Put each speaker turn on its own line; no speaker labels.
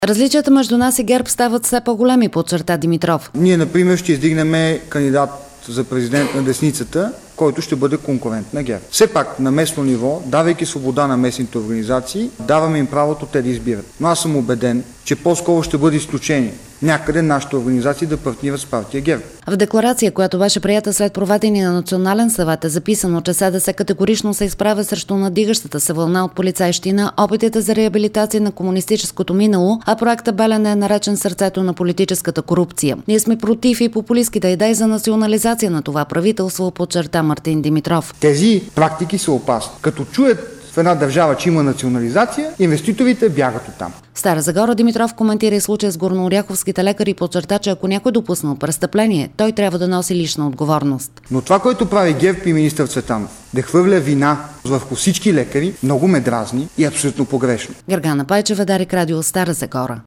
Различията между нас и ГЕРБ стават все по-големи, подчерта Димитров.
Ние, например, ще издигнем кандидат за президент на десницата, който ще бъде конкурент на ГЕРБ. Все пак на местно ниво, давайки свобода на местните организации, даваме им правото те да избират. Но аз съм убеден, че по-скоро ще бъде изключение някъде нашите организации да партнират с партия ГЕРБ.
В декларация, която беше приета след проведение на Национален съвет, е записано, че СДС категорично се изправя срещу надигащата се вълна от полицайщина, опитите за реабилитация на комунистическото минало, а проектът Белене е наречен сърцето на политическата корупция. Ние сме против и популистските идеи за национализация на това правителство, подчерта Мартин Димитров.
Тези практики са опасни. Като чуят в една държава, че има национализация, инвеститорите бягат оттам.
В Стара Загора Димитров коментира и случая с горнооряховските лекари и подчерта, че ако някой допуснал престъпление, той трябва да носи лична отговорност.
Но това, което прави ГЕРБ и министър Цветанов, да хвърля вина върху всички лекари, много ме дразни и абсолютно погрешно.
Гергана Пайчева, Дарик Радио, Стара Загора.